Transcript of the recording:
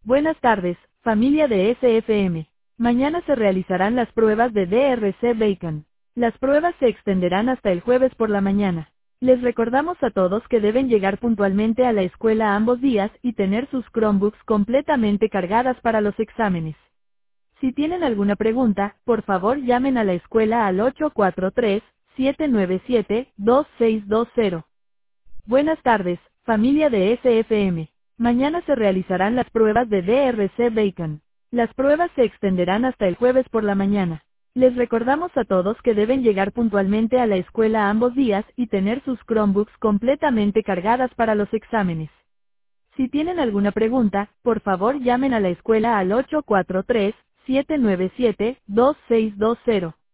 Buenas tardes, familia de SFM. Mañana se realizarán las pruebas de DRC Bacon. Las pruebas se extenderán hasta el jueves por la mañana. Les recordamos a todos que deben llegar puntualmente a la escuela ambos días y tener sus Chromebooks completamente cargadas para los exámenes. Si tienen alguna pregunta, por favor llamen a la escuela al 843-797-2620. Buenas tardes, familia de SFM. Mañana se realizarán las pruebas de DRC Bacon. Las pruebas se extenderán hasta el jueves por la mañana. Les recordamos a todos que deben llegar puntualmente a la escuela ambos días y tener sus Chromebooks completamente cargadas para los exámenes. Si tienen alguna pregunta, por favor llamen a la escuela al 843-797-2620.